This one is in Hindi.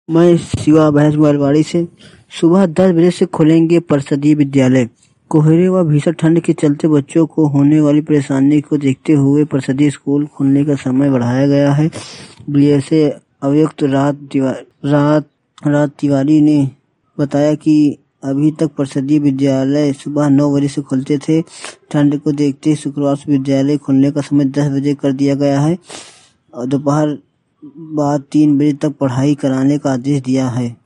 मैं शिवा भैंस मारवाड़ी से। सुबह 10 बजे से खुलेंगे परिषदीय विद्यालय। कोहरे व भीषण ठंड के चलते बच्चों को होने वाली परेशानी को देखते हुए परिषदीय स्कूल खुलने का समय बढ़ाया गया है। बीएसए आयुक्त रात तिवारी ने बताया कि अभी तक परिषदीय विद्यालय सुबह 9 बजे से खुलते थे। ठंड को देखते शुक्रवार से विद्यालय खुलने का समय 10 बजे कर दिया गया है और दोपहर बाद 3 बजे तक पढ़ाई कराने का आदेश दिया है।